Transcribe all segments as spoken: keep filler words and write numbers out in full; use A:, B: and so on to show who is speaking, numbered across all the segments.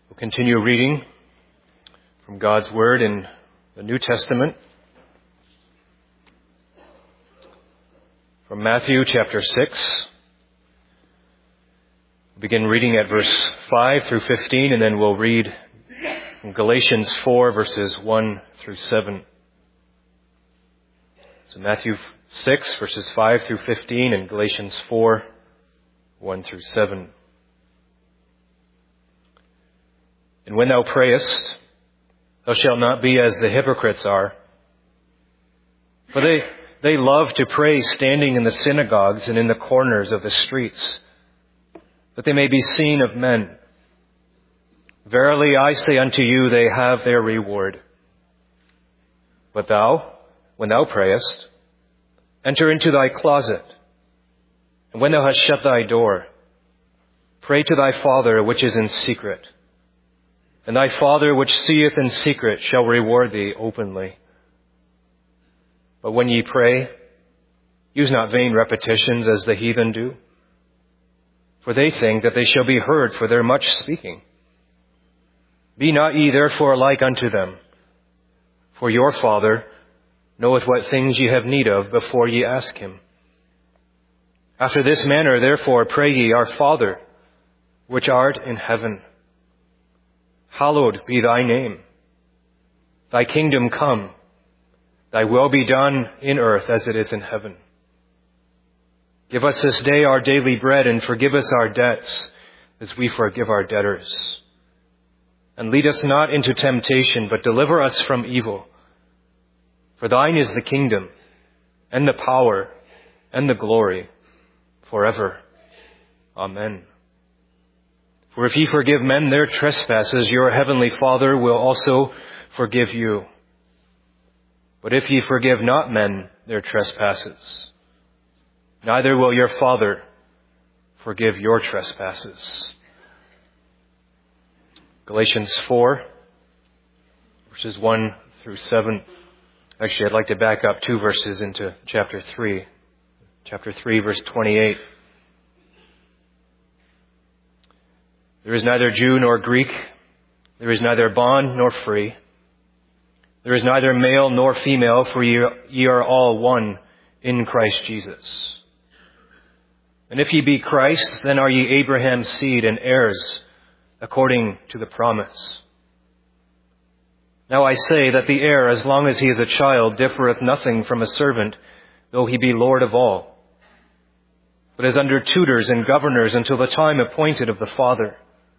A: We'll continue reading from God's Word in the New Testament. From Matthew chapter six. We'll begin reading at verse five through fifteen, and then we'll read from Galatians four, verses one through seven. So Matthew six, verses five through fifteen, and Galatians four, one through seven. And when thou prayest, thou shalt not be as the hypocrites are. For they, they love to pray standing in the synagogues and in the corners of the streets, that they may be seen of men. Verily I say unto you, they have their reward. But thou, when thou prayest, enter into thy closet, and when thou hast shut thy door, pray to thy Father which is in secret. And thy Father which seeth in secret shall reward thee openly. But when ye pray, use not vain repetitions as the heathen do, for they think that they shall be heard for their much speaking. Be not ye therefore like unto them, for your Father knoweth what things ye have need of before ye ask him. After this manner therefore pray ye, Our Father, which art in heaven, hallowed be thy name. Thy kingdom come. Thy will be done in earth as it is in heaven. Give us this day our daily bread, and forgive us our debts as we forgive our debtors. And lead us not into temptation, but deliver us from evil. For thine is the kingdom, and the power, and the glory, forever. Amen. For if ye forgive men their trespasses, your heavenly Father will also forgive you. But if ye forgive not men their trespasses, neither will your Father forgive your trespasses. Galatians four, verses one through seven. Actually, I'd like to back up two verses into chapter three. Chapter three, verse twenty-eight. There is neither Jew nor Greek. There is neither bond nor free. There is neither male nor female, for ye, ye are all one in Christ Jesus. And if ye be Christ, then are ye Abraham's seed and heirs according to the promise. Now I say that the heir, as long as he is a child, differeth nothing from a servant, though he be Lord of all, but is under tutors and governors until the time appointed of the Father.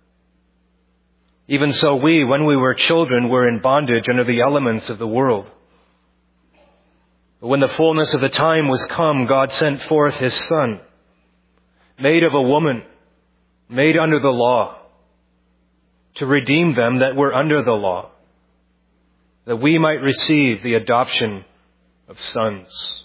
A: Even so we, when we were children, were in bondage under the elements of the world. But when the fullness of the time was come, God sent forth his Son, made of a woman, made under the law, to redeem them that were under the law, that we might receive the adoption of sons.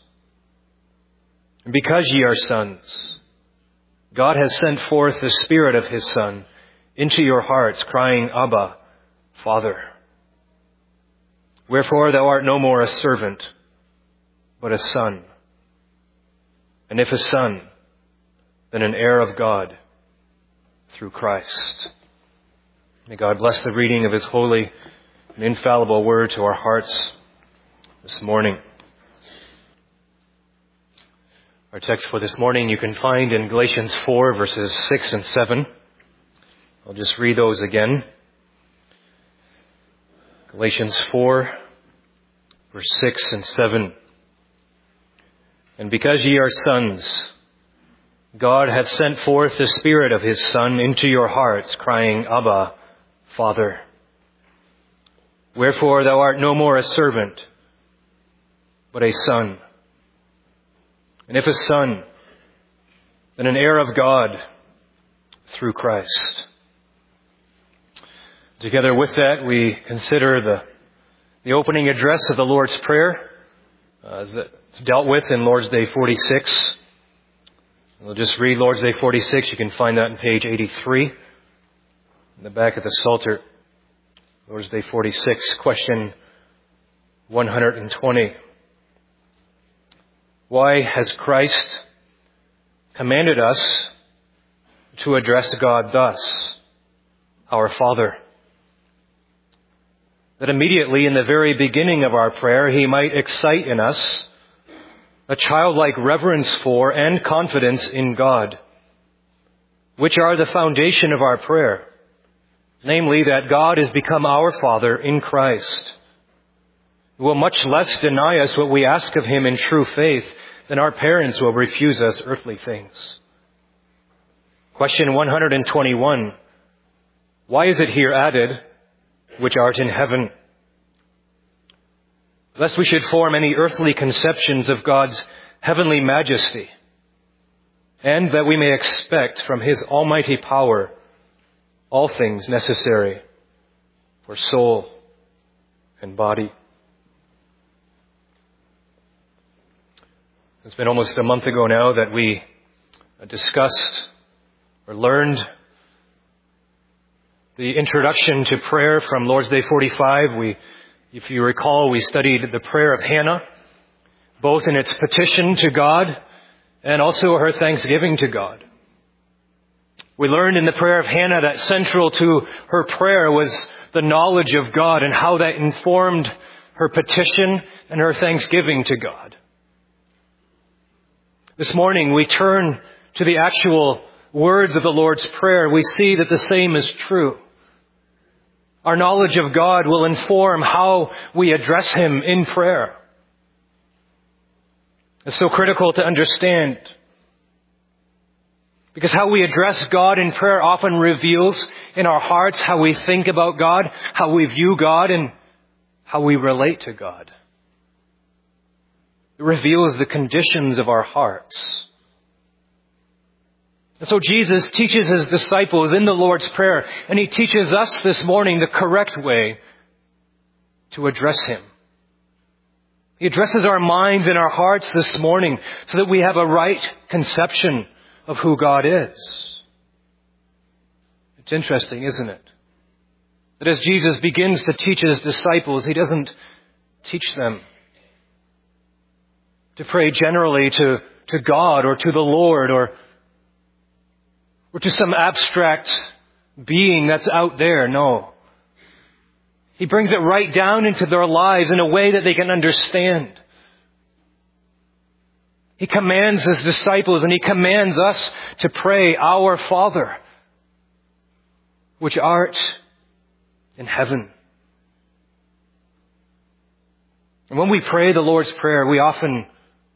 A: And because ye are sons, God has sent forth the Spirit of his Son into your hearts, crying, Abba, Father. Wherefore thou art no more a servant, but a son. And if a son, then an heir of God through Christ. May God bless the reading of his holy and infallible word to our hearts this morning. Our text for this morning you can find in Galatians four, verses six and seven. I'll just read those again. Galatians four, verse six and seven. And because ye are sons, God hath sent forth the Spirit of his Son into your hearts, crying, Abba, Father. Wherefore thou art no more a servant, but a son. And if a son, then an heir of God through Christ. Together with that, we consider the, the opening address of the Lord's Prayer, uh, as it's dealt with in Lord's Day forty-six. We'll just read Lord's Day forty-six. You can find that on page eighty-three, in the back of the Psalter. Lord's Day forty-six, question one hundred twenty. Why has Christ commanded us to address God thus, our Father? that immediately in the very beginning of our prayer, He might excite in us a childlike reverence for and confidence in God, which are the foundation of our prayer, namely that God has become our Father in Christ, who will much less deny us what we ask of Him in true faith than our parents will refuse us earthly things. Question one hundred twenty-one. Why is it here added, which art in heaven? Lest we should form any earthly conceptions of God's heavenly majesty, and that we may expect from His almighty power all things necessary for soul and body. It's been almost a month ago now that we discussed or learned the introduction to prayer from Lord's Day forty-five. We, if you recall, we studied the prayer of Hannah, both in its petition to God and also her thanksgiving to God. We learned in the prayer of Hannah that central to her prayer was the knowledge of God and how that informed her petition and her thanksgiving to God. This morning we turn to the actual words of the Lord's Prayer. We see that the same is true. Our knowledge of God will inform how we address Him in prayer. It's so critical to understand, because how we address God in prayer often reveals in our hearts how we think about God, how we view God, and how we relate to God. It reveals the conditions of our hearts. And so Jesus teaches His disciples in the Lord's Prayer, and He teaches us this morning the correct way to address Him. He addresses our minds and our hearts this morning so that we have a right conception of who God is. It's interesting, isn't it? That as Jesus begins to teach His disciples, He doesn't teach them to pray generally to, to God or to the Lord or, or to some abstract being that's out there. No. He brings it right down into their lives in a way that they can understand. He commands His disciples and He commands us to pray, Our Father, which art in heaven. And when we pray the Lord's Prayer, we often,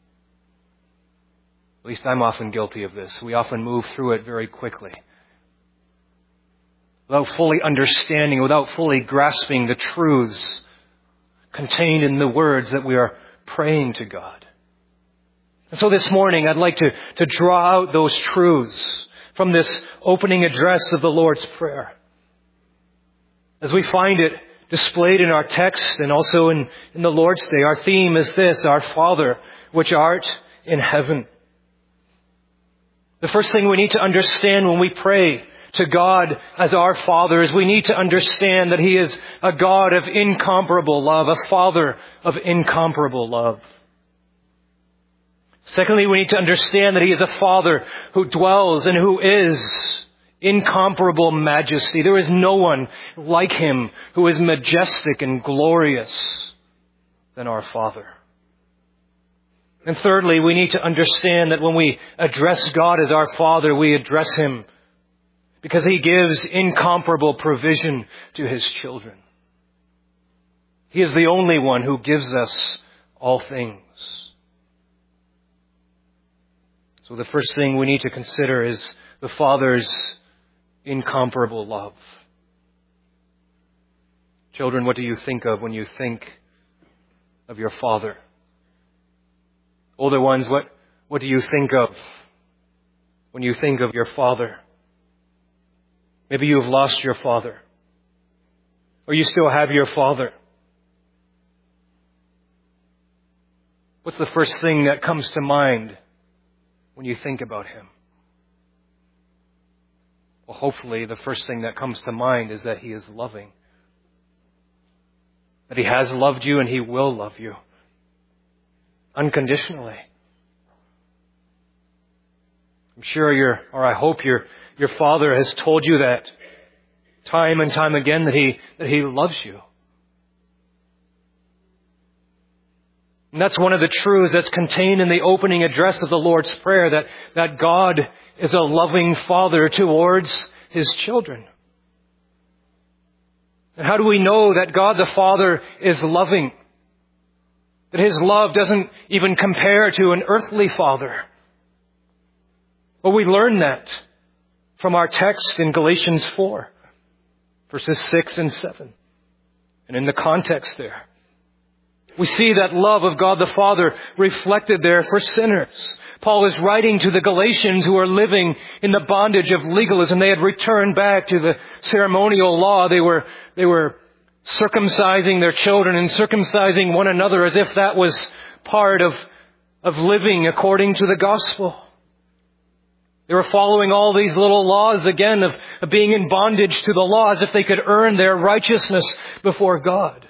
A: at least I'm often guilty of this, we often move through it very quickly, without fully understanding, without fully grasping the truths contained in the words that we are praying to God. And so this morning I'd like to, to draw out those truths from this opening address of the Lord's Prayer. As we find it displayed in our text and also in, in the Lord's Day, our theme is this: Our Father, which art in heaven. The first thing we need to understand when we pray to God as our Father is we need to understand that He is a God of incomparable love, a Father of incomparable love. Secondly, we need to understand that He is a Father who dwells and who is incomparable majesty. There is no one like Him who is majestic and glorious than our Father. And thirdly, we need to understand that when we address God as our Father, we address Him because He gives incomparable provision to His children. He is the only one who gives us all things. So the first thing we need to consider is the Father's incomparable love. Children, what do you think of when you think of your Father? Older ones, what, what do you think of when you think of your Father? Maybe you have lost your father, or you still have your father. What's the first thing that comes to mind when you think about him? Well, hopefully the first thing that comes to mind is that he is loving. That he has loved you and he will love you unconditionally. I'm sure your, or I hope your, your father has told you that time and time again, that he, that he loves you. And that's one of the truths that's contained in the opening address of the Lord's Prayer, that, that God is a loving Father towards His children. And how do we know that God the Father is loving? That His love doesn't even compare to an earthly father? Well, we learn that from our text in Galatians four, verses six and seven. And in the context there, we see that love of God the Father reflected there for sinners. Paul is writing to the Galatians who are living in the bondage of legalism. They had returned back to the ceremonial law. They were, they were circumcising their children and circumcising one another as if that was part of, of living according to the gospel. They were following all these little laws again of, of being in bondage to the law as if they could earn their righteousness before God.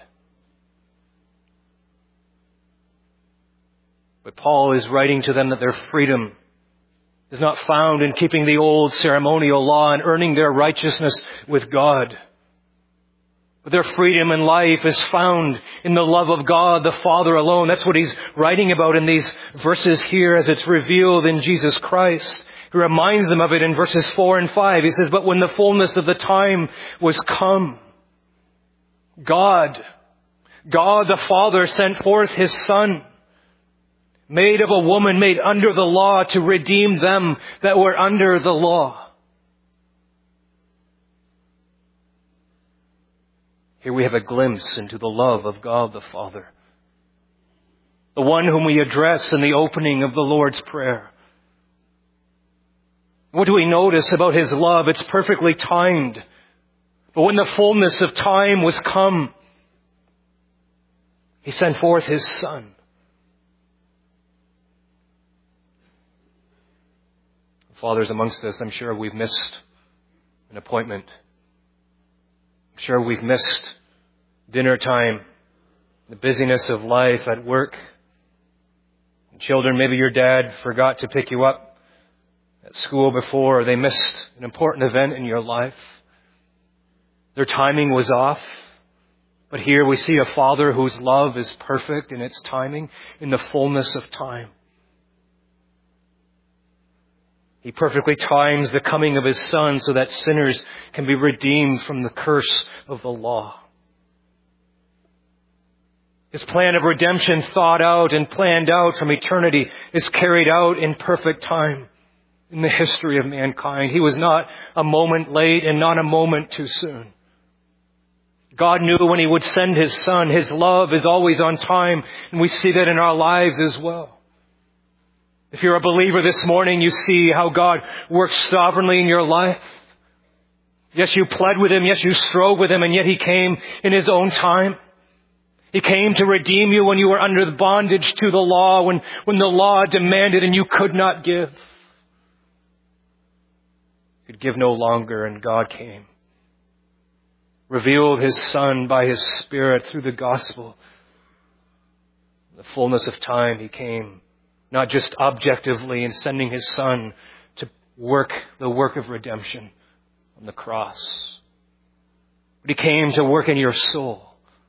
A: But Paul is writing to them that their freedom is not found in keeping the old ceremonial law and earning their righteousness with God. But their freedom in life is found in the love of God the Father alone. That's what he's writing about in these verses here as it's revealed in Jesus Christ. He reminds them of it in verses four and five. He says, "But when the fullness of the time was come, God, God the Father sent forth His Son, made of a woman, made under the law, to redeem them that were under the law." Here we have a glimpse into the love of God the Father, the one whom we address in the opening of the Lord's Prayer. What do we notice about His love? It's perfectly timed. But when the fullness of time was come, He sent forth His Son. Fathers amongst us, I'm sure we've missed an appointment. I'm sure we've missed dinner time, the busyness of life at work. Children, maybe your dad forgot to pick you up at school before, or they missed an important event in your life. Their timing was off. But here we see a Father whose love is perfect in its timing, in the fullness of time. He perfectly times the coming of His Son so that sinners can be redeemed from the curse of the law. His plan of redemption, thought out and planned out from eternity, is carried out in perfect time in the history of mankind. He was not a moment late and not a moment too soon. God knew when He would send His Son. His love is always on time, and we see that in our lives as well. If you're a believer this morning, you see how God works sovereignly in your life. Yes, you pled with Him. Yes, you strove with Him, and yet He came in His own time. He came to redeem you when you were under the bondage to the law, when, when the law demanded and you could not give. You could give no longer, and God came. Revealed His Son by His Spirit through the gospel. In the fullness of time, He came. Not just objectively in sending His Son to work the work of redemption on the cross. But He came to work in your soul.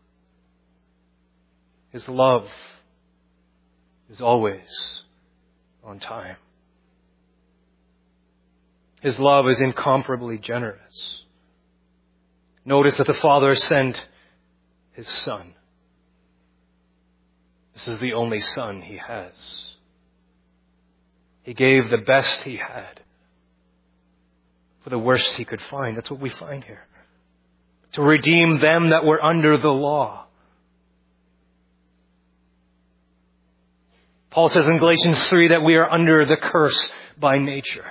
A: His love is always on time. His love is incomparably generous. Notice that the Father sent His Son. This is the only Son He has. He gave the best He had for the worst He could find. That's what we find here. To redeem them that were under the law. Paul says in Galatians three that we are under the curse by nature.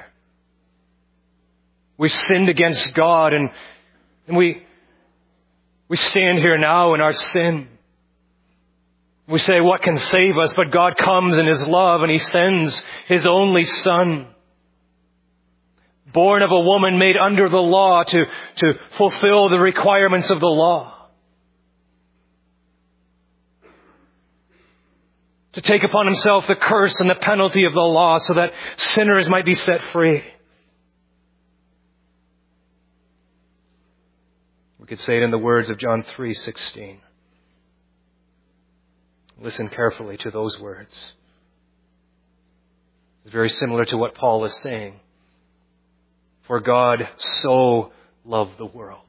A: We've sinned against God, and, and we, we stand here now in our sin. We say, what can save us? But God comes in His love and He sends His only Son, born of a woman, made under the law to, to fulfill the requirements of the law. To take upon Himself the curse and the penalty of the law so that sinners might be set free. We could say it in the words of John three sixteen. Listen carefully to those words. It's very similar to what Paul is saying. For God so loved the world.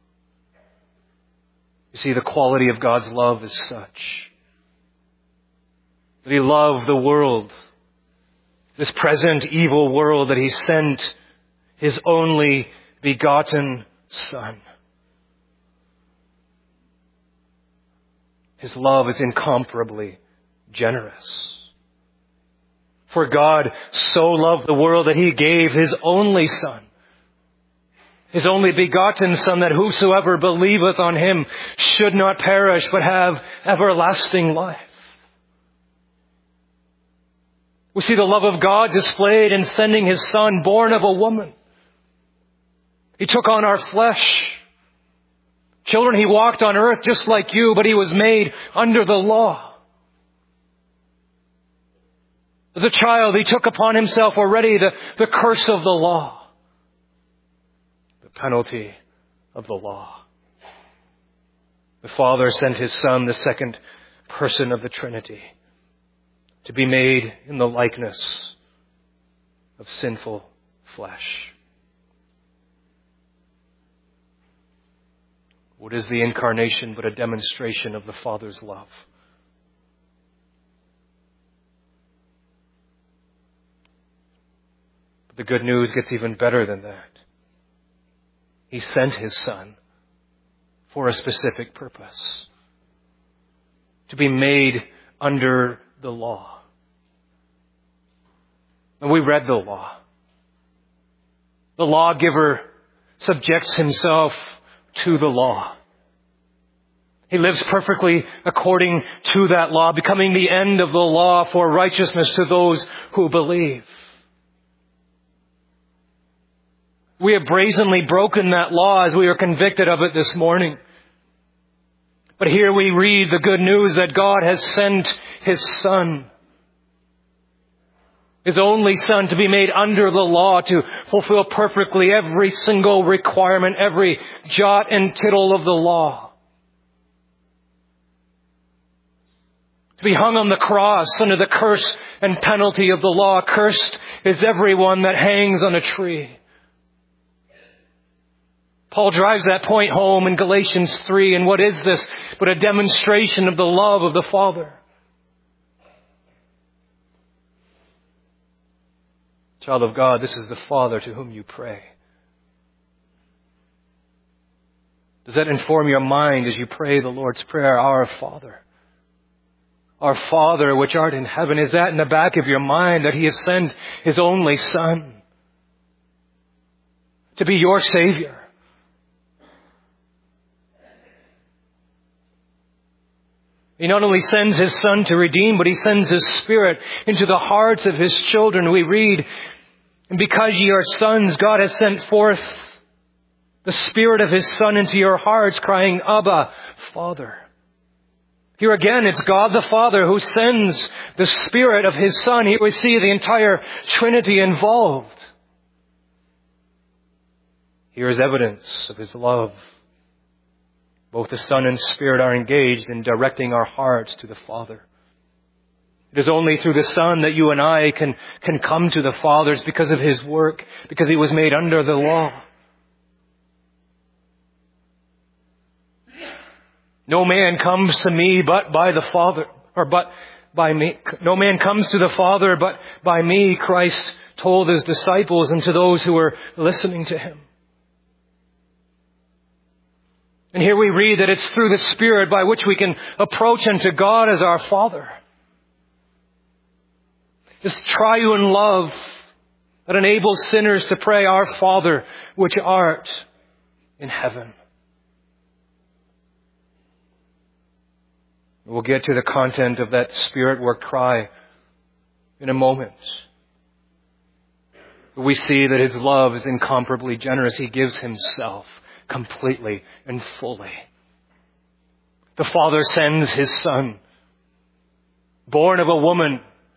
A: You see, the quality of God's love is such that He loved the world, this present evil world, that He sent His only begotten Son. His love is incomparably generous. For God so loved the world that He gave His only Son, His only begotten Son, that whosoever believeth on Him should not perish but have everlasting life. We see the love of God displayed in sending His Son, born of a woman. He took on our flesh. Children, He walked on earth just like you, but He was made under the law. As a child, He took upon Himself already the, the curse of the law, the penalty of the law. The Father sent His Son, the second person of the Trinity, to be made in the likeness of sinful flesh. What is the incarnation but a demonstration of the Father's love? But the good news gets even better than that. He sent His Son for a specific purpose. To be made under the law. And we read the law. The lawgiver subjects himself to the law. He lives perfectly according to that law, becoming the end of the law for righteousness to those who believe. We have brazenly broken that law as we are convicted of it this morning. But here we read the good news that God has sent His Son, His only Son, to be made under the law, to fulfill perfectly every single requirement, every jot and tittle of the law. To be hung on the cross under the curse and penalty of the law. Cursed is everyone that hangs on a tree. Paul drives that point home in Galatians three. And what is this but a demonstration of the love of the Father? Child of God, this is the Father to whom you pray. Does that inform your mind as you pray the Lord's Prayer, Our Father? Our Father which art in heaven. Is that in the back of your mind that He has sent His only Son to be your Savior? He not only sends His Son to redeem, but He sends His Spirit into the hearts of His children. We read, and because ye are sons, God has sent forth the Spirit of His Son into your hearts, crying, Abba, Father. Here again, it's God the Father who sends the Spirit of His Son. Here we see the entire Trinity involved. Here is evidence of His love. Both the Son and Spirit are engaged in directing our hearts to the Father. It is only through the Son that you and I can, can come to the Father. It's because of His work, because He was made under the law. No man comes to me but by the Father, or but by me. No man comes to the Father but by me, Christ told His disciples and to those who were listening to Him. And here we read that it's through the Spirit by which we can approach unto God as our Father. This triune love that enables sinners to pray, Our Father, which art in heaven. We'll get to the content of that Spirit-worked cry in a moment. But we see that His love is incomparably generous. He gives Himself completely and fully. The Father sends His Son, born of a woman,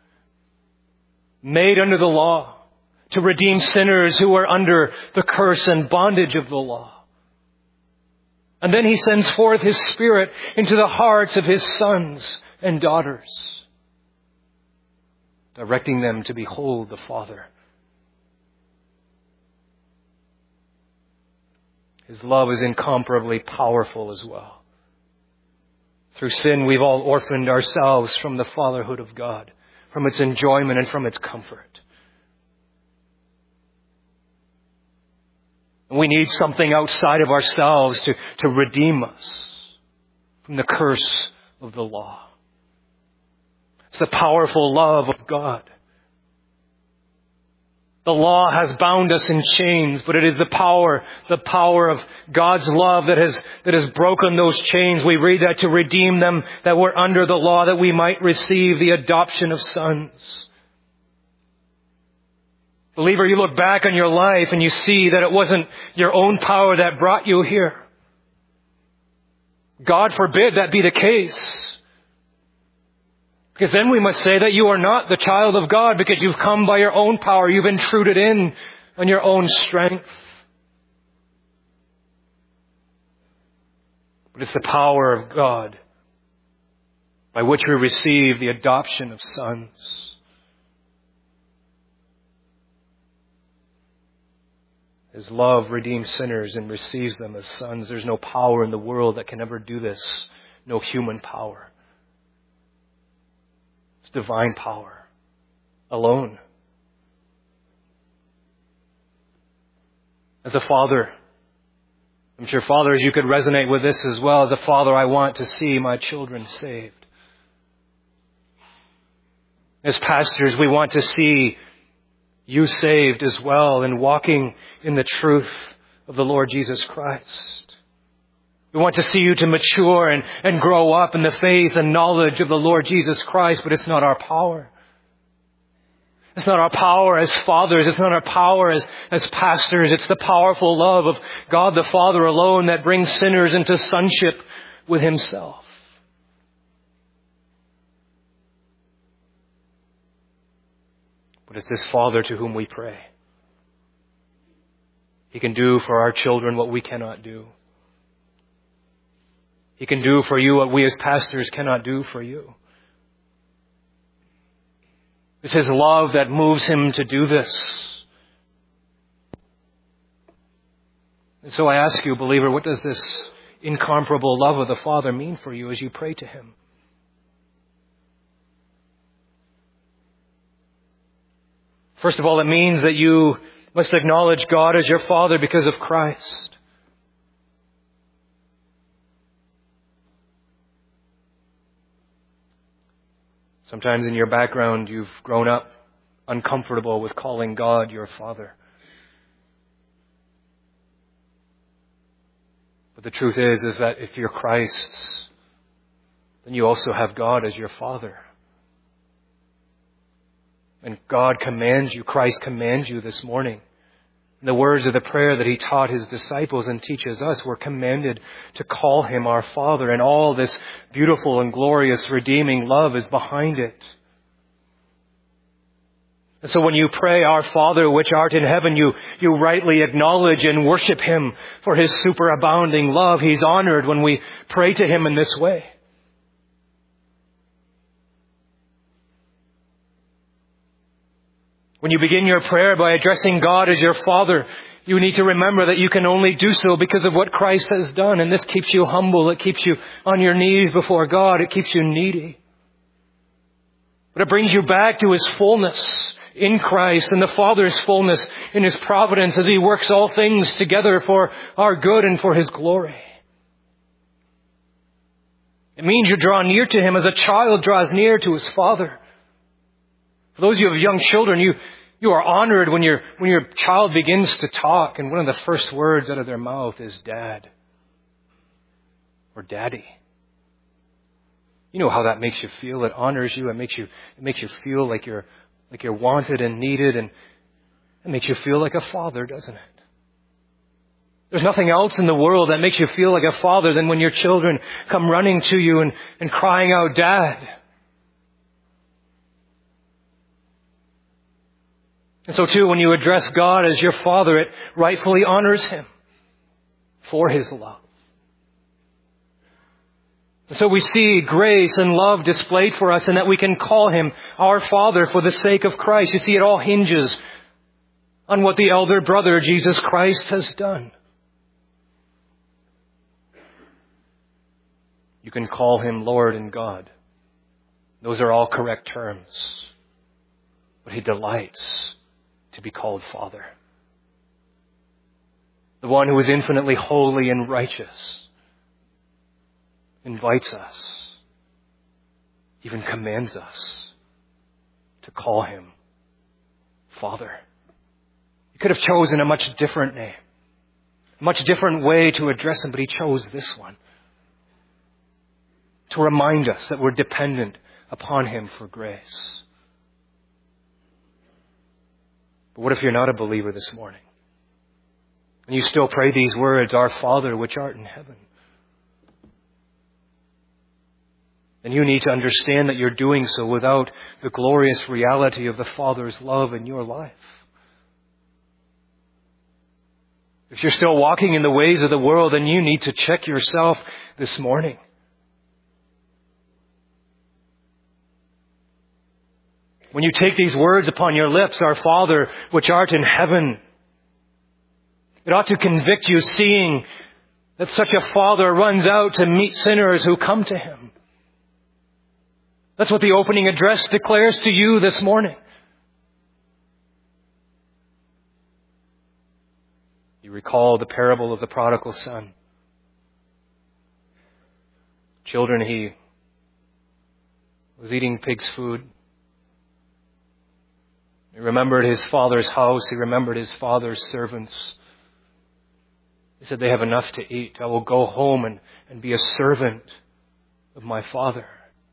A: made under the law, to redeem sinners who are under the curse and bondage of the law. And then He sends forth His Spirit into the hearts of His sons and daughters, directing them to behold the Father. His love is incomparably powerful as well. Through sin, we've all orphaned ourselves from the fatherhood of God, from its enjoyment and from its comfort. And we need something outside of ourselves to, to redeem us from the curse of the law. It's the powerful love of God. The law has bound us in chains, but it is the power, the power of God's love that has, that has broken those chains. We read that to redeem them that were under the law, that we might receive the adoption of sons. Believer, you look back on your life and you see that it wasn't your own power that brought you here. God forbid that be the case. Because then we must say that you are not the child of God because you've come by your own power. You've intruded in on your own strength. But it's the power of God by which we receive the adoption of sons. His love redeems sinners and receives them as sons. There's no power in the world that can ever do this. No human power. It's divine power alone. As a father, I'm sure fathers, you could resonate with this as well. As a father, I want to see my children saved. As pastors, we want to see you saved as well and walking in the truth of the Lord Jesus Christ. We want to see you to mature and, and grow up in the faith and knowledge of the Lord Jesus Christ, but it's not our power. It's not our power as fathers. It's not our power as, as pastors. It's the powerful love of God the Father alone that brings sinners into sonship with Himself. But it's this Father to whom we pray. He can do for our children what we cannot do. He can do for you what we as pastors cannot do for you. It's His love that moves Him to do this. And so I ask you, believer, what does this incomparable love of the Father mean for you as you pray to Him? First of all, it means that you must acknowledge God as your Father because of Christ. Sometimes in your background, you've grown up uncomfortable with calling God your Father. But the truth is, is that if you're Christ's, then you also have God as your Father. And God commands you, Christ commands you this morning. In the words of the prayer that He taught His disciples and teaches us, we're commanded to call Him our Father. And all this beautiful and glorious redeeming love is behind it. And so when you pray, Our Father which art in heaven, you, you rightly acknowledge and worship Him for His superabounding love. He's honored when we pray to Him in this way. When you begin your prayer by addressing God as your Father, you need to remember that you can only do so because of what Christ has done. And this keeps you humble. It keeps you on your knees before God. It keeps you needy. But it brings you back to His fullness in Christ and the Father's fullness in His providence as He works all things together for our good and for His glory. It means you draw near to Him as a child draws near to his father. For those of you who have young children, you, you are honored when your, when your child begins to talk and one of the first words out of their mouth is Dad or Daddy. You know how that makes you feel. It honors you. It makes you, it makes you feel like you're, like you're wanted and needed, and it makes you feel like a father, doesn't it? There's nothing else in the world that makes you feel like a father than when your children come running to you and, and crying out, Dad. And so too, when you address God as your Father, it rightfully honors Him for His love. So we see grace and love displayed for us, and that we can call Him our Father for the sake of Christ. You see, it all hinges on what the elder brother, Jesus Christ, has done. You can call Him Lord and God. Those are all correct terms. But He delights to be called Father. The one who is infinitely holy and righteous invites us, even commands us to call Him Father. He could have chosen a much different name, a much different way to address Him, but He chose this one to remind us that we're dependent upon Him for grace. But what if you're not a believer this morning? And you still pray these words, Our Father which art in heaven. And you need to understand that you're doing so without the glorious reality of the Father's love in your life. If you're still walking in the ways of the world, then you need to check yourself this morning. When you take these words upon your lips, Our Father which art in heaven, it ought to convict you, seeing that such a Father runs out to meet sinners who come to Him. That's what the opening address declares to you this morning. You recall the parable of the prodigal son. Children, he was eating pig's food. He remembered his father's house. He remembered his father's servants. He said, they have enough to eat. I will go home and, and be a servant of my father.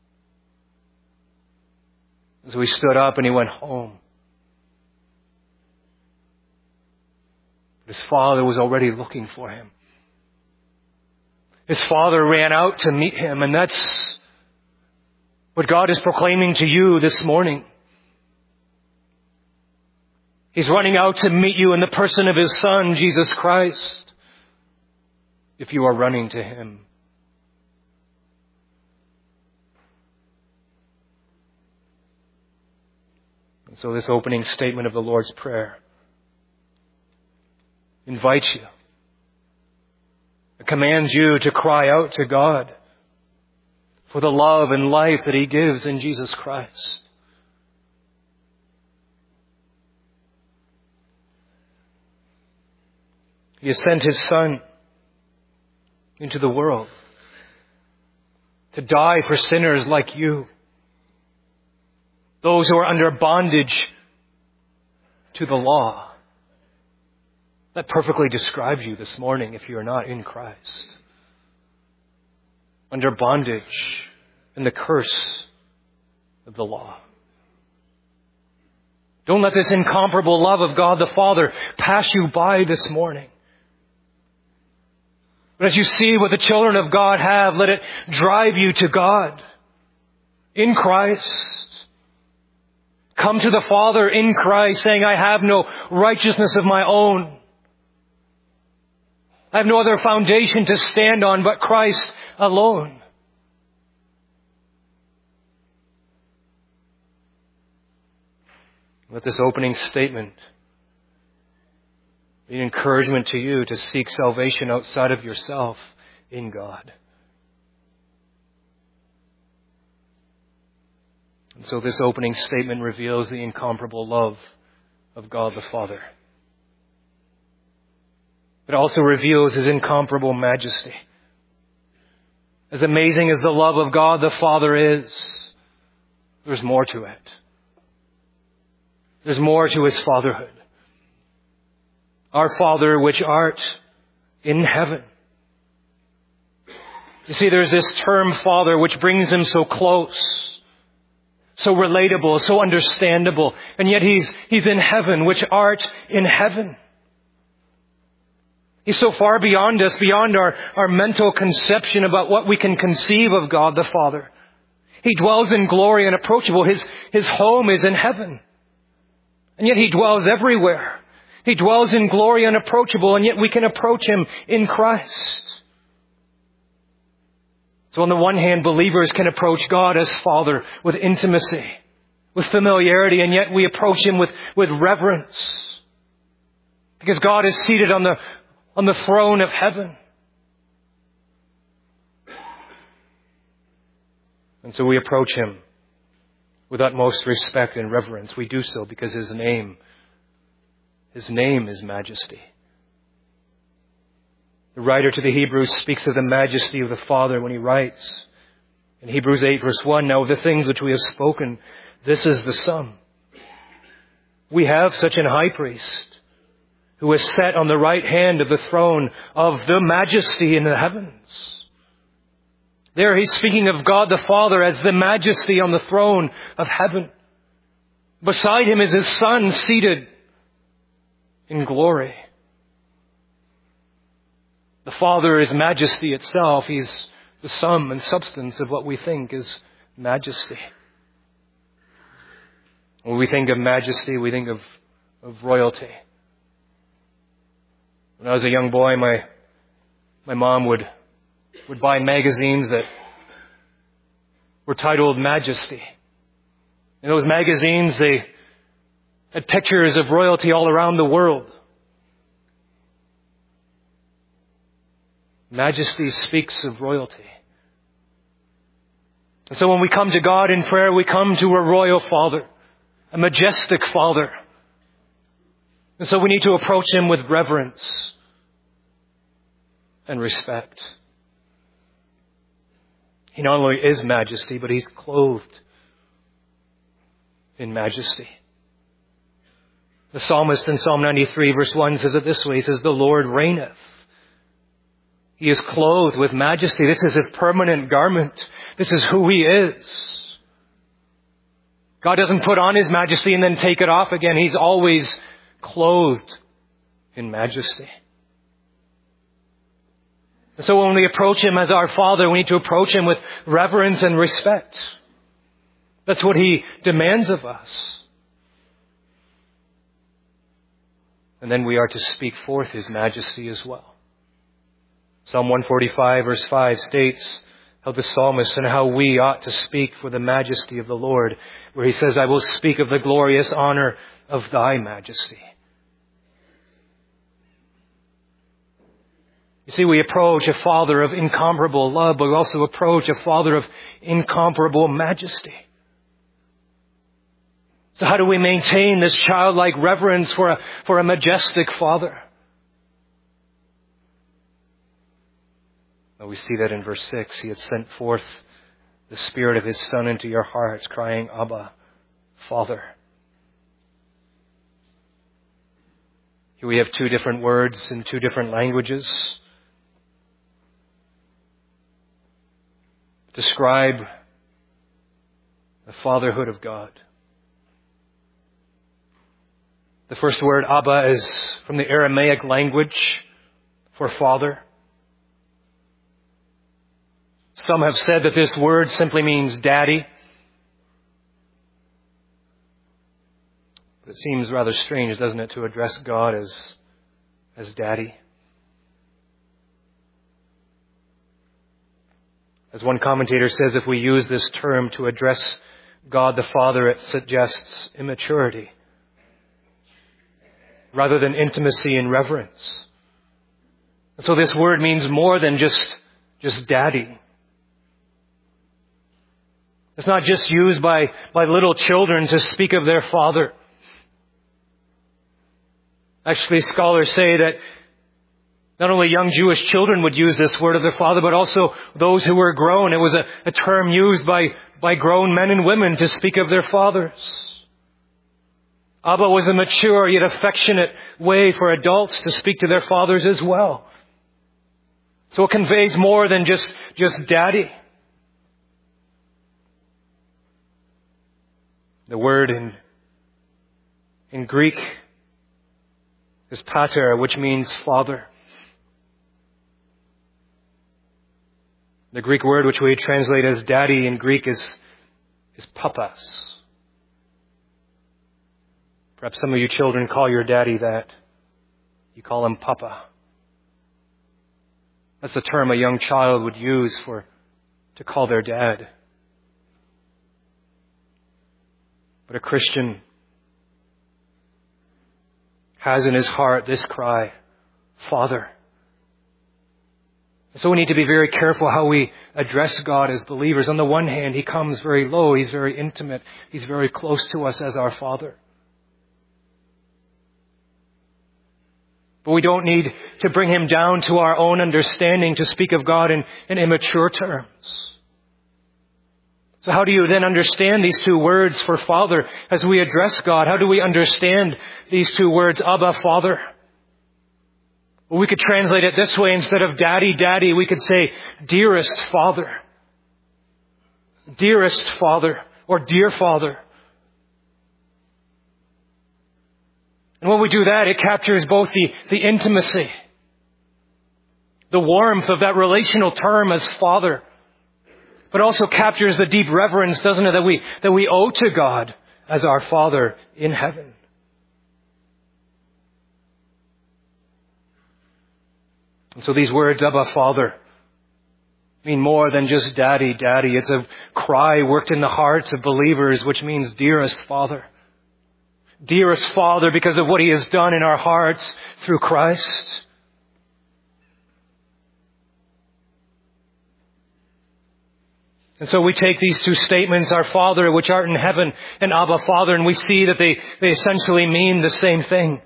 A: So he stood up and he went home. But his father was already looking for him. His father ran out to meet him, and that's what God is proclaiming to you this morning. He's running out to meet you in the person of His Son, Jesus Christ, if you are running to Him. And so this opening statement of the Lord's Prayer invites you. It commands you to cry out to God for the love and life that He gives in Jesus Christ. He has sent His Son into the world to die for sinners like you. Those who are under bondage to the law. That perfectly describes you this morning if you are not in Christ. Under bondage and the curse of the law. Don't let this incomparable love of God the Father pass you by this morning. But as you see what the children of God have, let it drive you to God in Christ. Come to the Father in Christ, saying, I have no righteousness of my own. I have no other foundation to stand on but Christ alone. Let this opening statement be an encouragement to you to seek salvation outside of yourself in God. And so this opening statement reveals the incomparable love of God the Father. It also reveals His incomparable majesty. As amazing as the love of God the Father is, there's more to it. There's more to His fatherhood. Our Father which art in heaven. You see, there's this term Father which brings Him so close. So relatable, so understandable. And yet He's, He's in heaven, which art in heaven. He's so far beyond us, beyond our, our mental conception about what we can conceive of God the Father. He dwells in glory and approachable. His, his home is in heaven. And yet He dwells everywhere. He dwells in glory unapproachable, and yet we can approach Him in Christ. So on the one hand, believers can approach God as Father with intimacy, with familiarity, and yet we approach Him with, with reverence. Because God is seated on the, on the throne of heaven. And so we approach Him with utmost respect and reverence. We do so because His name, His name is majesty. The writer to the Hebrews speaks of the majesty of the Father when he writes in Hebrews eight verse one, "Now of the things which we have spoken, this is the sum. We have such an high priest who is set on the right hand of the throne of the majesty in the heavens." There he's speaking of God the Father as the majesty on the throne of heaven. Beside Him is His Son seated in glory. The Father is majesty itself. He's the sum and substance of what we think is majesty. When we think of majesty, we think of, of royalty. When I was a young boy, my my mom would would buy magazines that were titled Majesty. In those magazines, they had pictures of royalty all around the world. Majesty speaks of royalty. And so when we come to God in prayer, we come to a royal Father, a majestic Father. And so we need to approach Him with reverence and respect. He not only is majesty, but He's clothed in majesty. The psalmist in Psalm ninety-three verse one says it this way. He says, "The Lord reigneth. He is clothed with majesty." This is His permanent garment. This is who He is. God doesn't put on His majesty and then take it off again. He's always clothed in majesty. And so when we approach Him as our Father, we need to approach Him with reverence and respect. That's what He demands of us. And then we are to speak forth His majesty as well. Psalm one forty-five verse five states how the psalmist and how we ought to speak for the majesty of the Lord, where he says, "I will speak of the glorious honor of Thy majesty." You see, we approach a Father of incomparable love, but we also approach a Father of incomparable majesty. So how do we maintain this childlike reverence for a, for a majestic Father? Well, we see that in verse six. He has sent forth the Spirit of His Son into your hearts, crying, "Abba, Father." Here we have two different words in two different languages. Describe the fatherhood of God. The first word, Abba, is from the Aramaic language for father. Some have said that this word simply means daddy. But it seems rather strange, doesn't it, to address God as, as daddy. As one commentator says, if we use this term to address God the Father, it suggests immaturity rather than intimacy and reverence. And so this word means more than just, just daddy. It's not just used by, by little children to speak of their father. Actually, scholars say that not only young Jewish children would use this word of their father, but also those who were grown. It was a, a term used by, by grown men and women to speak of their fathers. Abba was a mature yet affectionate way for adults to speak to their fathers as well. So it conveys more than just, just daddy. The word in, in Greek is pater, which means father. The Greek word which we translate as daddy in Greek is, is papas. Perhaps some of you children call your daddy that. You call him papa. That's the term a young child would use for, to call their dad. But a Christian has in his heart this cry, Father. So we need to be very careful how we address God as believers. On the one hand, He comes very low. He's very intimate. He's very close to us as our Father. But we don't need to bring Him down to our own understanding to speak of God in, in immature terms. So how do you then understand these two words for Father as we address God? How do we understand these two words, Abba, Father? Well, we could translate it this way. Instead of Daddy, Daddy, we could say, Dearest Father. Dearest Father, or Dear Father. And when we do that, it captures both the, the intimacy, the warmth of that relational term as Father, but also captures the deep reverence, doesn't it, that we, that we owe to God as our Father in heaven. And so these words, Abba, Father, mean more than just Daddy, Daddy. It's a cry worked in the hearts of believers, which means Dearest Father. Dearest Father, because of what He has done in our hearts through Christ. And so we take these two statements, our Father which art in heaven and Abba, Father, and we see that they, they essentially mean the same thing.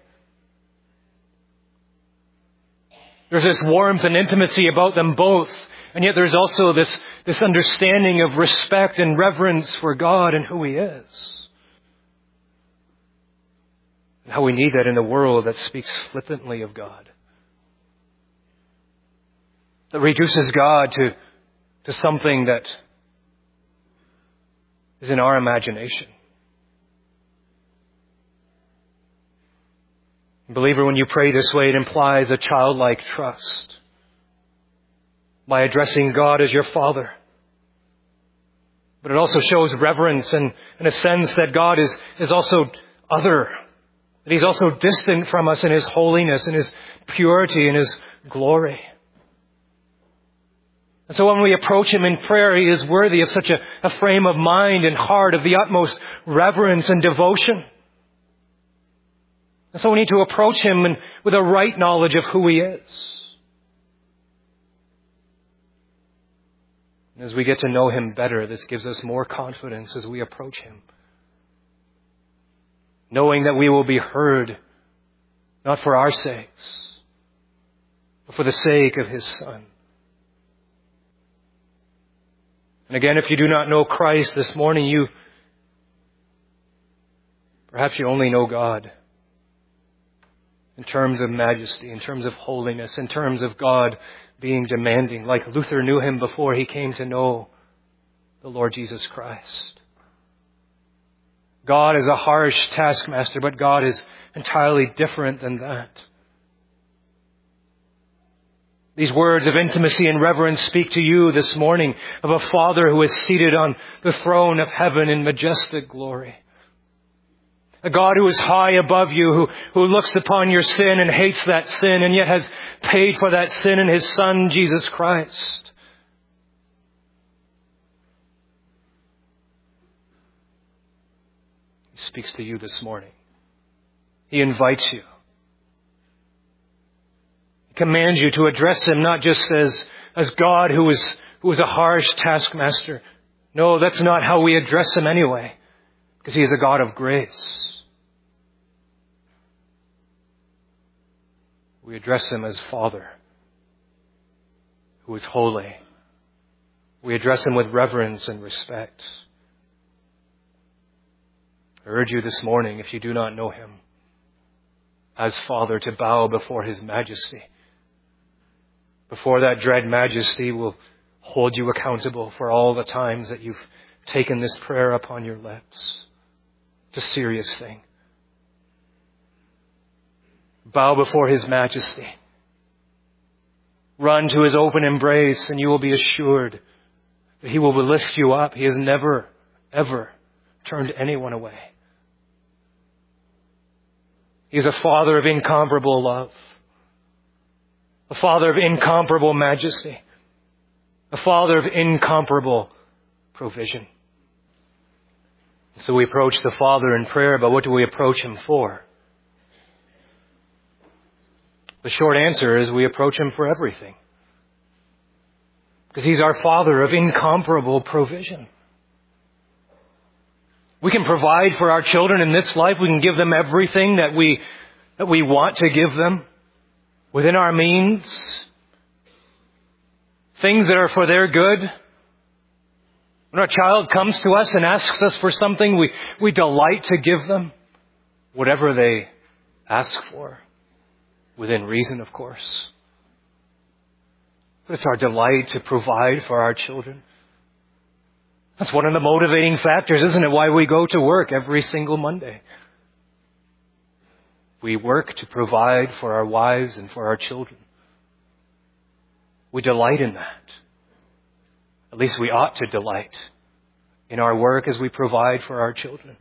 A: There's this warmth and intimacy about them both. And yet there's also this, this understanding of respect and reverence for God and who He is. And how we need that in a world that speaks flippantly of God. That reduces God to, to something that is in our imagination. Believer, when you pray this way, it implies a childlike trust. By addressing God as your Father. But it also shows reverence and, and a sense that God is, is also other. That He's also distant from us in His holiness, in His purity, in His glory. And so when we approach Him in prayer, He is worthy of such a, a frame of mind and heart of the utmost reverence and devotion. And so we need to approach Him and, with a right knowledge of who He is. And as we get to know Him better, this gives us more confidence as we approach Him. Knowing that we will be heard, not for our sakes, but for the sake of His Son. And again, if you do not know Christ this morning, you perhaps you only know God. In terms of majesty, in terms of holiness, in terms of God being demanding, like Luther knew Him before he came to know the Lord Jesus Christ. God is a harsh taskmaster, but God is entirely different than that. These words of intimacy and reverence speak to you this morning of a Father who is seated on the throne of heaven in majestic glory. A God who is high above you, who, who looks upon your sin and hates that sin and yet has paid for that sin in His Son, Jesus Christ. He speaks to you this morning. He invites you. He commands you to address Him not just as, as God who is, who is a harsh taskmaster. No, that's not how we address Him anyway, because He is a God of grace. We address Him as Father, who is holy. We address Him with reverence and respect. I urge you this morning, if you do not know Him as Father, to bow before His majesty. Before that dread majesty will hold you accountable for all the times that you've taken this prayer upon your lips. It's a serious thing. Bow before His majesty. Run to His open embrace, and you will be assured that He will lift you up. He has never, ever turned anyone away. He is a Father of incomparable love. A Father of incomparable majesty. A a Father of incomparable provision. So we approach the Father in prayer, but what do we approach Him for? The short answer is we approach Him for everything. Because He's our Father of incomparable provision. We can provide for our children in this life. We can give them everything that we, that we want to give them within our means. Things that are for their good. When our child comes to us and asks us for something, we, we delight to give them whatever they ask for. Within reason, of course. But it's our delight to provide for our children. That's one of the motivating factors, isn't it? Why we go to work every single Monday. We work to provide for our wives and for our children. We delight in that. At least we ought to delight in our work as we provide for our children.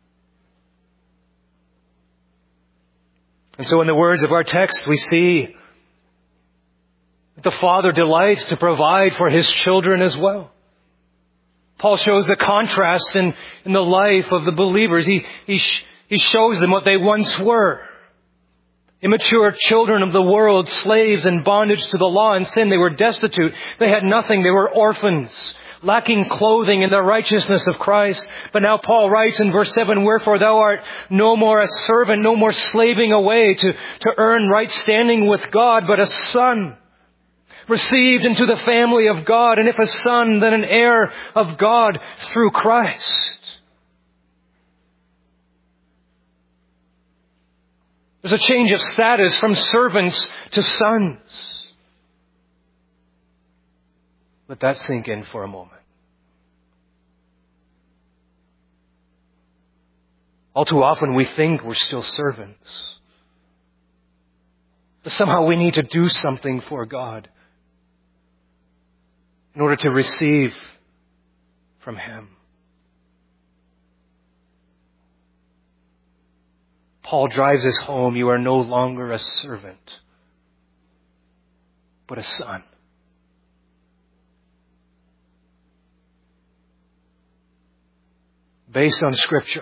A: And so in the words of our text, we see that the Father delights to provide for His children as well. Paul shows the contrast in, in the life of the believers. He, he, he shows them what they once were. Immature children of the world, slaves in bondage to the law and sin. They were destitute. They had nothing. They were orphans, lacking clothing in the righteousness of Christ. But now Paul writes in verse seven, "Wherefore thou art no more a servant, no more slaving away to, to earn right standing with God, but a son, received into the family of God. And if a son, then an heir of God through Christ." There's a change of status from servants to sons. Let that sink in for a moment. All too often we think we're still servants. That somehow we need to do something for God in order to receive from Him. Paul drives us home. You are no longer a servant, but a son. Based on Scripture,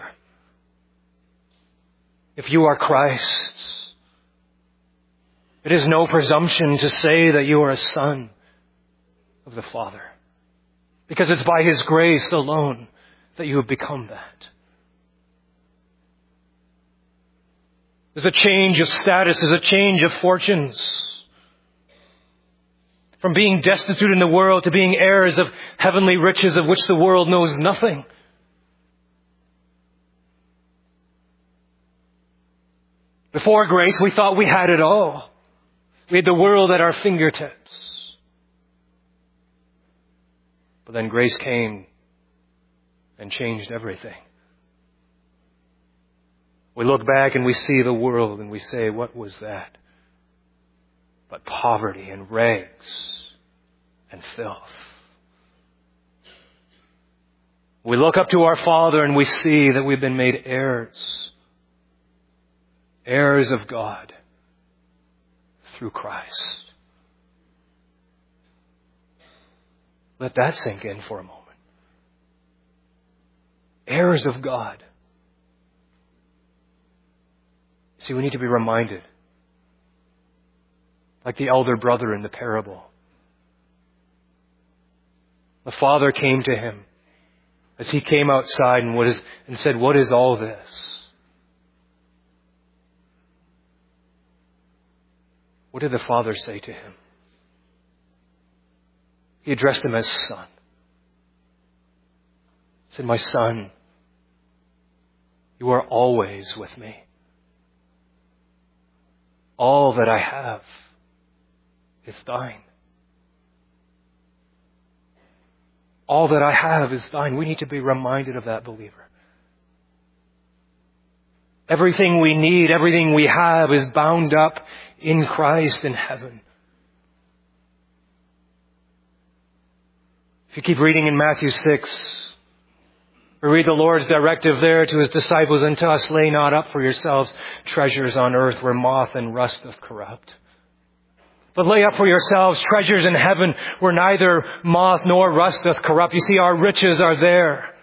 A: if you are Christ's, it is no presumption to say that you are a son of the Father. Because it's by His grace alone that you have become that. There's a change of status. There's a change of fortunes. From being destitute in the world to being heirs of heavenly riches of which the world knows nothing. Before grace, we thought we had it all. We had the world at our fingertips. But then grace came and changed everything. We look back and we see the world and we say, what was that? But poverty and rags and filth. We look up to our Father and we see that we've been made heirs. Heirs of God through Christ. Let that sink in for a moment. Heirs of God. See, we need to be reminded, like the elder brother in the parable. The father came to him as he came outside and, what is, and said, "What is all this?" What did the father say to him? He addressed him as son. He said, "My son, you are always with me. All that I have is thine. All that I have is thine." We need to be reminded of that, believer. Everything we need, everything we have is bound up in Christ in heaven. If you keep reading in Matthew six, we read the Lord's directive there to His disciples, "And to us lay not up for yourselves treasures on earth where moth and rust doth corrupt, But lay up for yourselves treasures in heaven where neither moth nor rust doth corrupt. You see, our riches are there.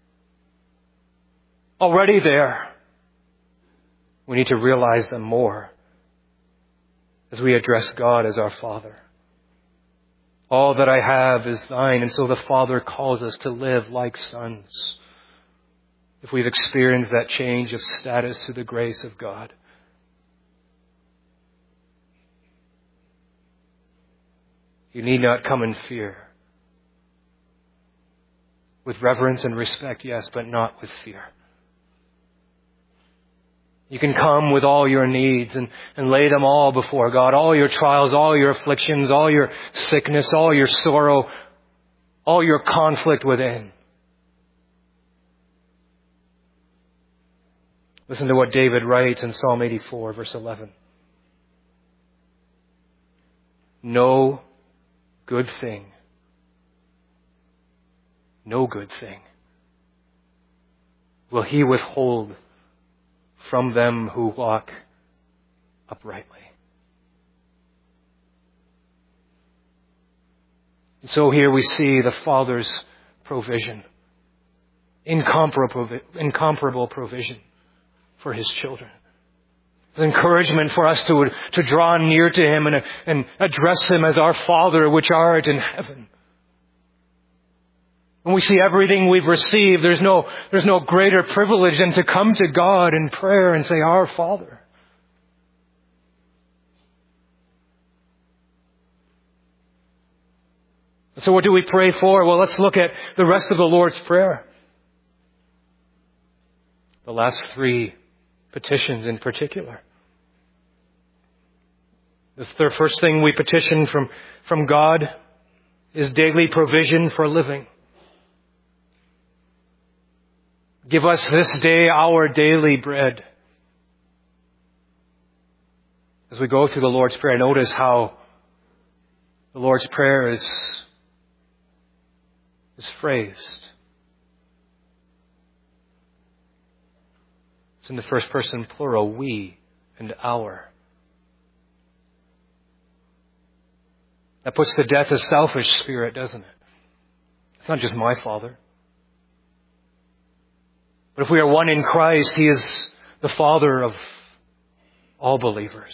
A: Already there. We need to realize them more as we address God as our Father. All that I have is thine, and so the Father calls us to live like sons. If we've experienced that change of status through the grace of God. You need not come in fear. With reverence and respect, yes, but not with fear. You can come with all your needs and, and lay them all before God. All your trials, all your afflictions, all your sickness, all your sorrow, all your conflict within. Listen to what David writes in Psalm eighty-four, verse eleven. No good thing, no good thing will He withhold from them who walk uprightly. And so here we see the Father's provision, incomparable, incomparable provision for His children. It's encouragement for us to, to draw near to Him and, and address Him as our Father which art in heaven. When we see everything we've received, there's no, there's no greater privilege than to come to God in prayer and say, Our Father. So what do we pray for? Well, let's look at the rest of the Lord's Prayer. The last three petitions in particular. The first thing we petition from, from God is daily provision for living. Give us this day our daily bread. As we go through the Lord's Prayer, notice how the Lord's Prayer is, is phrased. It's in the first person plural, we and our. That puts to death a selfish spirit, doesn't it? It's not just my Father. But if we are one in Christ, He is the Father of all believers.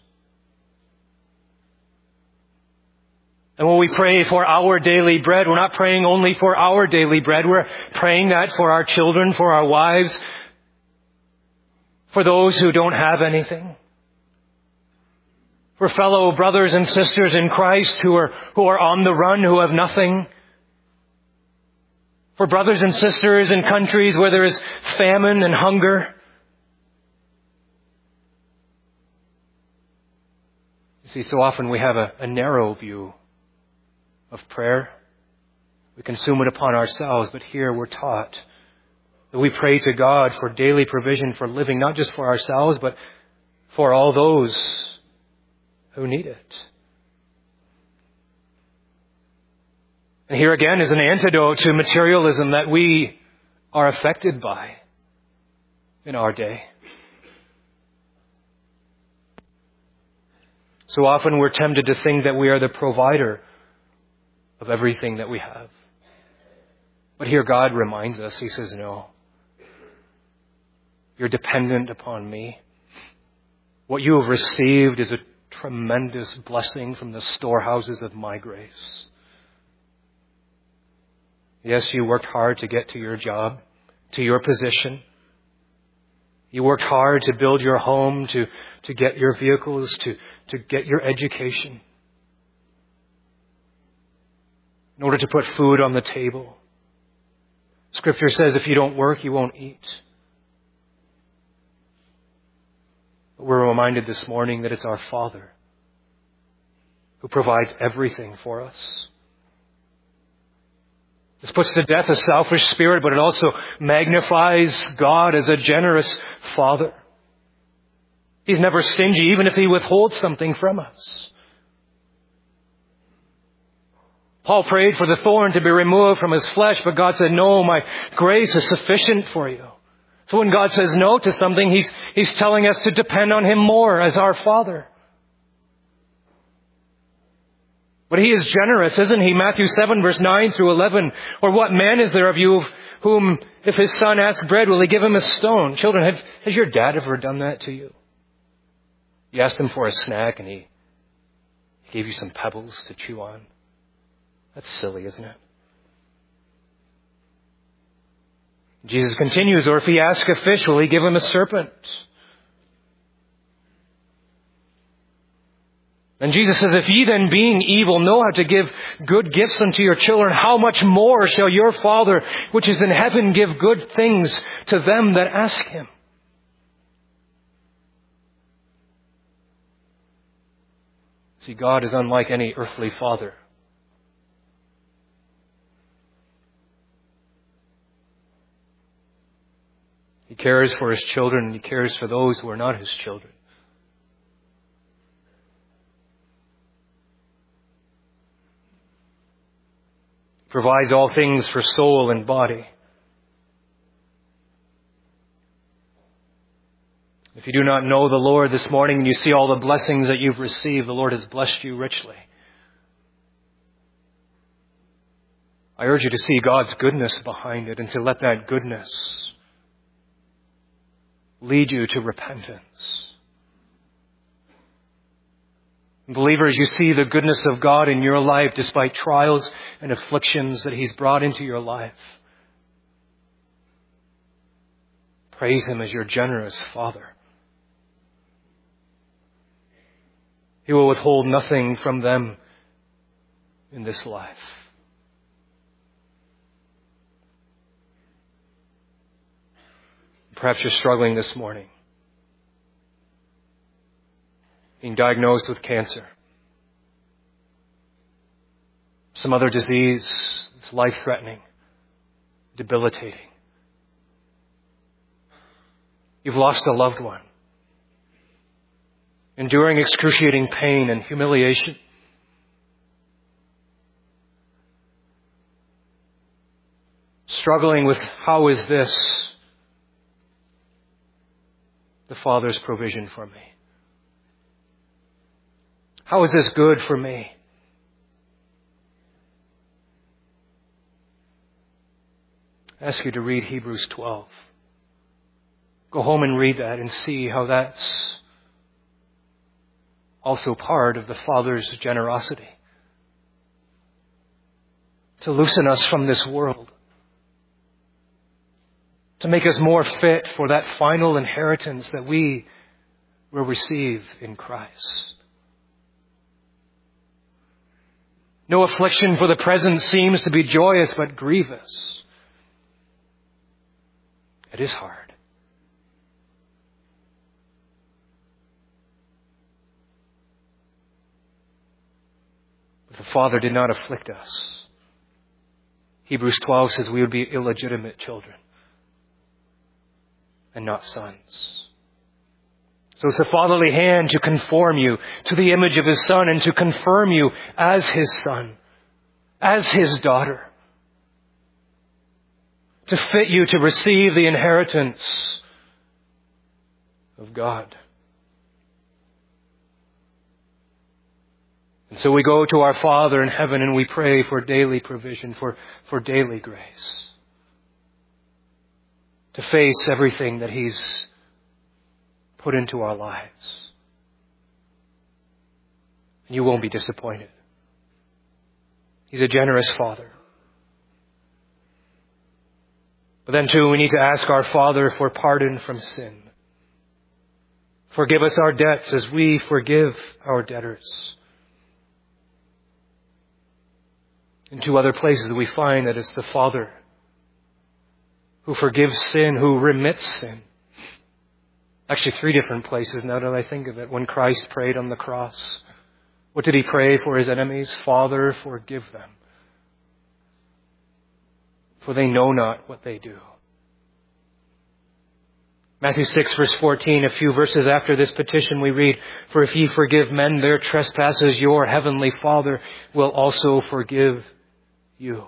A: And when we pray for our daily bread, we're not praying only for our daily bread. We're praying that for our children, for our wives, for those who don't have anything. For fellow brothers and sisters in Christ who are, who are on the run, who have nothing. For brothers and sisters in countries where there is famine and hunger. You see, so often we have a, a narrow view of prayer. We consume it upon ourselves, but here we're taught that we pray to God for daily provision for living, not just for ourselves, but for all those who need it. And here again is an antidote to materialism that we are affected by in our day. So often we're tempted to think that we are the provider of everything that we have. But here God reminds us, He says, no. You're dependent upon me. What you have received is a tremendous blessing from the storehouses of my grace. Yes, you worked hard to get to your job, to your position. You worked hard to build your home, to, to get your vehicles, to, to get your education. In order to put food on the table. Scripture says if you don't work, you won't eat. But we're reminded this morning that it's our Father who provides everything for us. This puts to death a selfish spirit, but it also magnifies God as a generous Father. He's never stingy, even if He withholds something from us. Paul prayed for the thorn to be removed from his flesh, but God said, no, my grace is sufficient for you. So when God says no to something, He's, he's telling us to depend on Him more as our Father. But He is generous, isn't He? Matthew seven, verse nine through eleven. Or what man is there of you of whom, if his son asks bread, will he give him a stone? Children, have, has your dad ever done that to you? You asked him for a snack and he, he gave you some pebbles to chew on. That's silly, isn't it? Jesus continues, or if he asks a fish, will he give him a serpent? And Jesus says, if ye then being evil know how to give good gifts unto your children, how much more shall your Father which is in heaven give good things to them that ask Him? See, God is unlike any earthly father. He cares for His children and He cares for those who are not His children. Provides all things for soul and body. If you do not know the Lord this morning and you see all the blessings that you've received, the Lord has blessed you richly. I urge you to see God's goodness behind it and to let that goodness lead you to repentance. Believers, you see the goodness of God in your life despite trials and afflictions that He's brought into your life. Praise Him as your generous Father. He will withhold nothing from them in this life. Perhaps you're struggling this morning, being diagnosed with cancer, some other disease that's life-threatening, debilitating. You've lost a loved one, enduring excruciating pain and humiliation. Struggling with how is this the Father's provision for me? How is this good for me? I ask you to read Hebrews twelve. Go home and read that and see how that's also part of the Father's generosity. To loosen us from this world. To make us more fit for that final inheritance that we will receive in Christ. No affliction for the present seems to be joyous but grievous. It is hard. But the Father did not afflict us. Hebrews twelve says we would be illegitimate children and not sons. So it's the fatherly hand to conform you to the image of His Son and to confirm you as His son, as His daughter, to fit you to receive the inheritance of God. And so we go to our Father in heaven and we pray for daily provision, for, for daily grace, to face everything that He's put into our lives. And you won't be disappointed. He's a generous Father. But then too, we need to ask our Father for pardon from sin. Forgive us our debts as we forgive our debtors. In two other places we find that it's the Father who forgives sin, who remits sin. Actually, three different places now that I think of it. When Christ prayed on the cross, what did He pray for His enemies? Father, forgive them, for they know not what they do. Matthew six, verse fourteen, a few verses after this petition we read, for if ye forgive men their trespasses, your heavenly Father will also forgive you.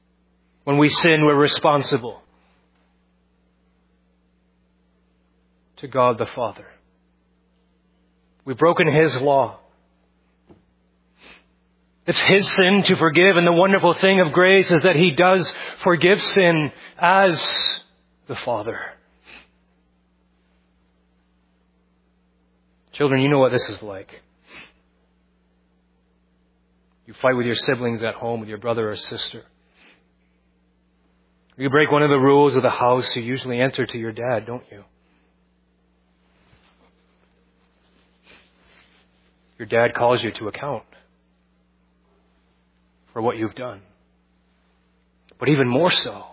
A: When we sin, we're responsible. to God the Father. We've broken His law. It's His sin to forgive, and the wonderful thing of grace is that He does forgive sin as the Father. Children, you know what this is like. You fight with your siblings at home, with your brother or sister. You break one of the rules of the house, you usually answer to your dad, don't you? Your dad calls you to account for what you've done. But even more so,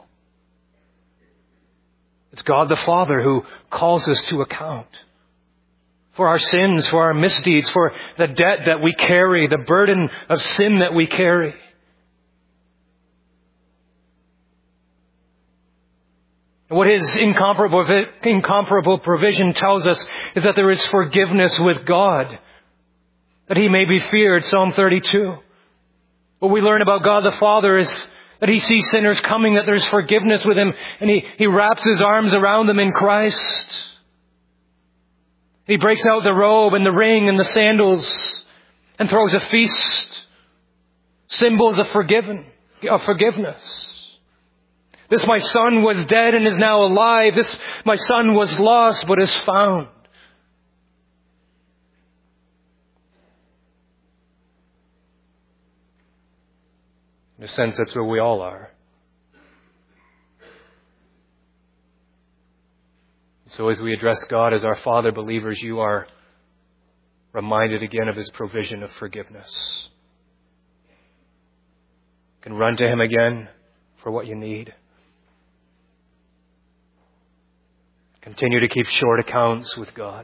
A: it's God the Father who calls us to account for our sins, for our misdeeds, for the debt that we carry, the burden of sin that we carry. And what His incomparable, incomparable provision tells us is that there is forgiveness with God, that He may be feared, Psalm thirty-two. What we learn about God the Father is that He sees sinners coming, that there's forgiveness with Him, and He, he wraps His arms around them in Christ. He breaks out the robe and the ring and the sandals and throws a feast, symbols of forgiven, of forgiveness. This my son was dead and is now alive. This my son was lost but is found. In a sense, that's where we all are. So as we address God as our Father, believers, you are reminded again of His provision of forgiveness. You can run to Him again for what you need. Continue to keep short accounts with God.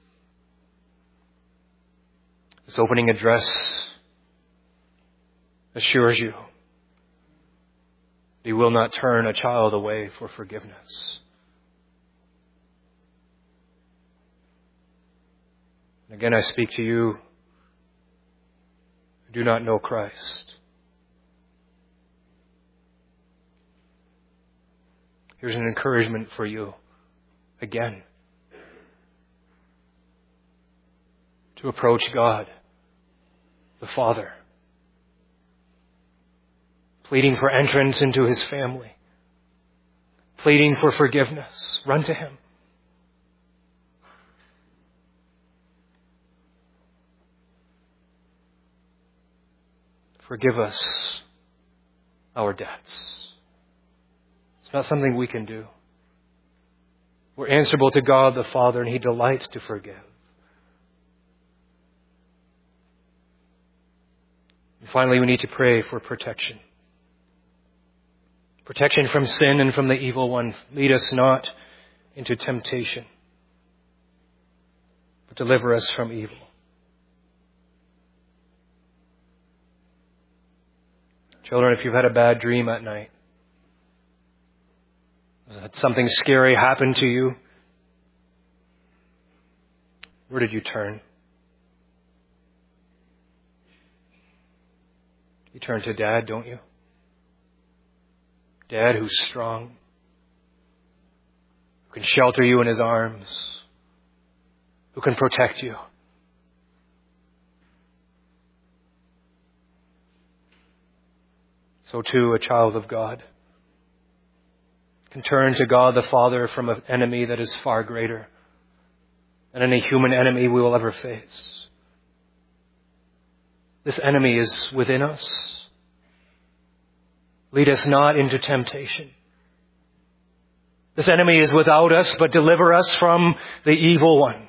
A: This opening address assures you He will not turn a child away for forgiveness. Again, I speak to you who do not know Christ. Here's an encouragement for you again to approach God, the Father, pleading for entrance into His family, pleading for forgiveness. Run to Him. Forgive us our debts. It's not something we can do. We're answerable to God the Father, and He delights to forgive. And finally, we need to pray for protection. Protection from sin and from the evil one. Lead us not into temptation, but deliver us from evil. Children, if you've had a bad dream at night, had something scary happen to you, where did you turn? You turn to Dad, don't you? Dad who's strong, who can shelter you in His arms, who can protect you. So too, a child of God can turn to God the Father from an enemy that is far greater than any human enemy we will ever face. This enemy is within us. Lead us not into temptation. This enemy is without us, but deliver us from the evil one.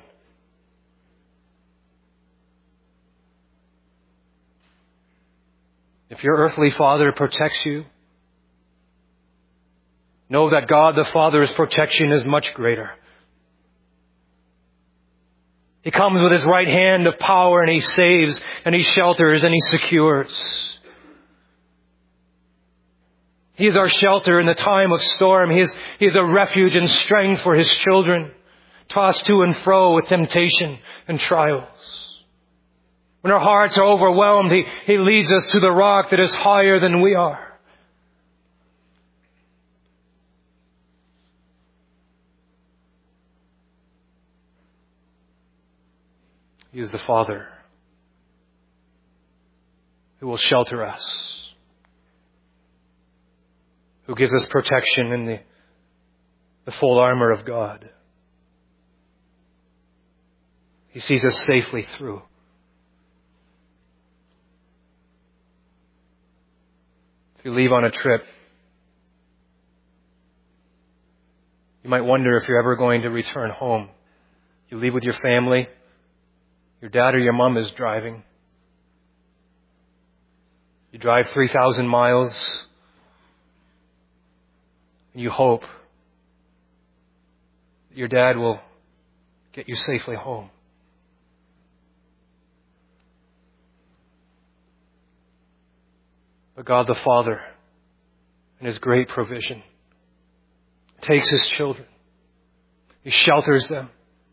A: If your earthly father protects you, know that God the Father's protection is much greater. He comes with His right hand of power, and He saves, and He shelters, and He secures. He is our shelter in the time of storm. He is, he is a refuge and strength for His children, tossed to and fro with temptation and trials. When our hearts are overwhelmed, He, he leads us to the rock that is higher than we are. He is the Father who will shelter us, who gives us protection in the, the full armor of God. He sees us safely through. If you leave on a trip, you might wonder if you're ever going to return home. You leave with your family, your dad or your mom is driving. You drive three thousand miles, and you hope that your dad will get you safely home. But God the Father, in His great provision, takes His children. He shelters them,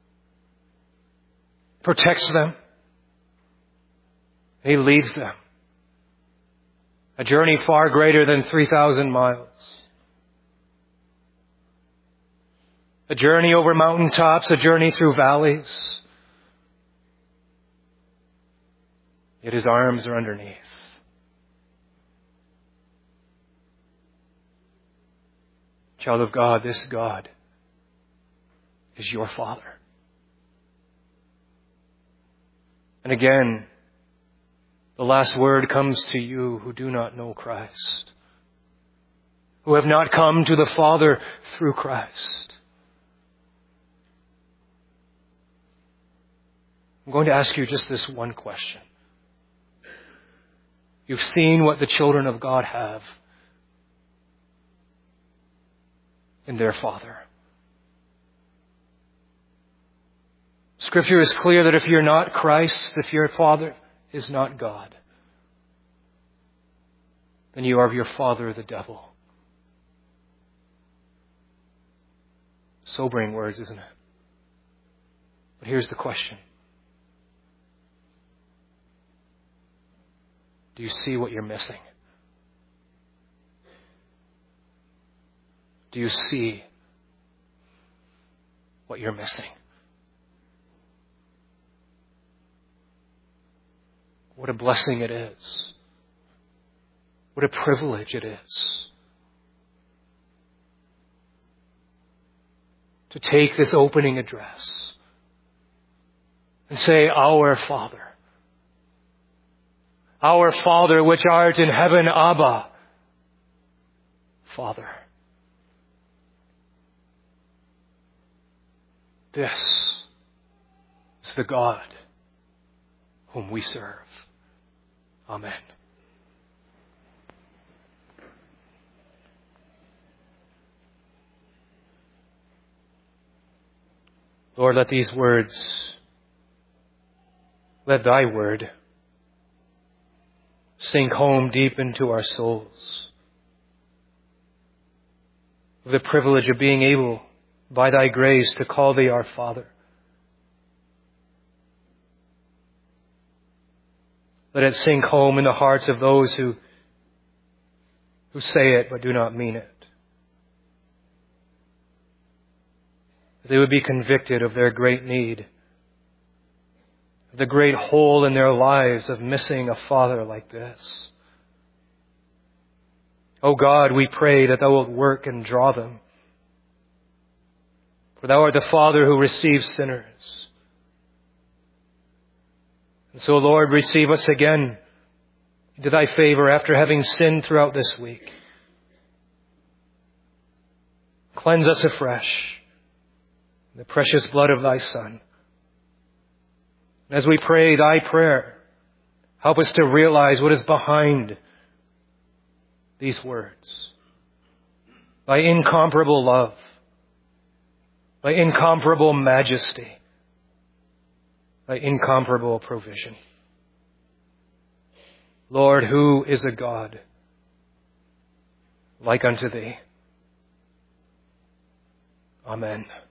A: protects them. He leads them. A journey far greater than three thousand miles. A journey over mountaintops, a journey through valleys. Yet His arms are underneath. Child of God, this God is your Father. And again, the last word comes to you who do not know Christ, who have not come to the Father through Christ. I'm going to ask you just this one question. You've seen what the children of God have in their Father. Scripture is clear that if you're not Christ, if your Father is not God, then you are of your father, the devil. Sobering words, isn't it? But here's the question. Do you see what you're missing? Do you see what you're missing? What a blessing it is. What a privilege it is to take this opening address and say, Our Father, our Father which art in heaven, Abba, Father. This is the God whom we serve. Amen. Lord, let these words, let Thy word sink home deep into our souls. The privilege of being able, by Thy grace, to call Thee our Father. Let it sink home in the hearts of those who, who say it but do not mean it. That they would be convicted of their great need, of the great hole in their lives of missing a Father like this. Oh God, we pray that Thou wilt work and draw them. For Thou art the Father who receives sinners. And so, Lord, receive us again into Thy favor after having sinned throughout this week. Cleanse us afresh in the precious blood of Thy Son. And as we pray Thy prayer, help us to realize what is behind these words. Thy incomparable love, Thy incomparable majesty, Thy incomparable provision. Lord, who is a God like unto Thee? Amen.